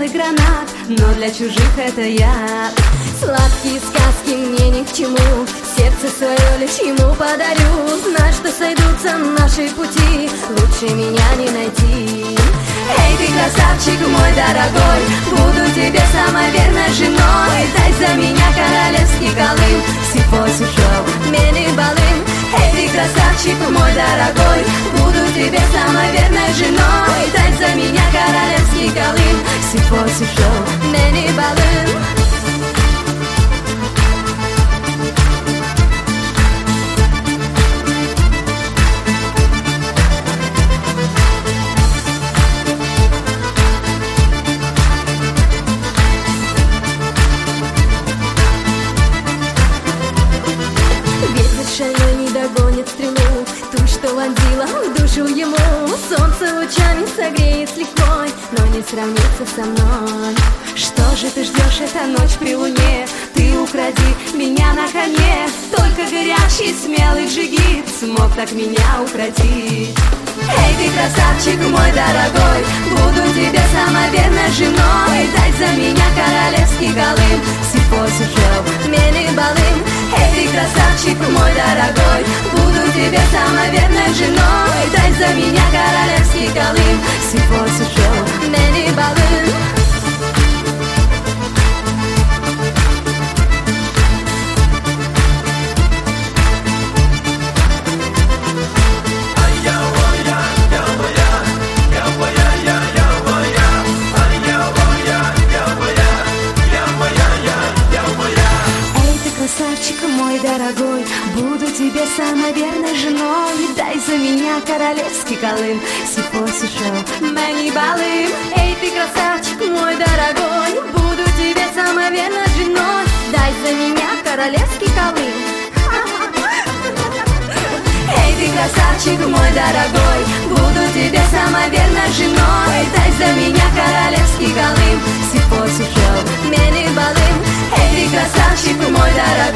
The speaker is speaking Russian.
белый гранат, но для чужих это яд. Сладкие сказки мне ни к чему, сердце свое лишь ему подарю. Знать, что сойдутся наши пути, лучше меня не найти. Эй, ты красавчик мой дорогой, буду тебе самой верной женой. Дай за меня королевский колым, сипоси шоу, мени балым. Эй, ты красавчик мой дорогой, буду тебе самой верной женой. Дай за меня королевский колым, сипоси шоу, мени балым. Шальной не догонит стрелу, ту, что вонзила в душу ему. Солнце лучами согреет с лихвой, но не сравнится со мной. Что же ты ждешь, эта ночь при луне? Ты укради меня на коне. Только горячий, смелый джигит смог так меня укротить. Эй, ты красавчик мой дорогой, буду тебе самой верной женой. Дай за меня королевский колым, сипоси шоу, мени балым. Эй, ты красавчик мой дорогой, буду тебе самой верной женой. Дай за меня королевский колым, сипоси шоу, мени балым. Красавчик мой дорогой, буду тебе самой верной женой. Дай за меня королевский колым, сипоси шоу, мени балым. Эй, ты красавчик мой дорогой, буду тебе самой верной женой. Дай за меня королевский колым. Эй, ты красавчик мой дорогой, буду тебе самой верной женой. Дай за меня королевский колым, сипоси шоу, мени балым. Эй, ты красавчик мой дорогой,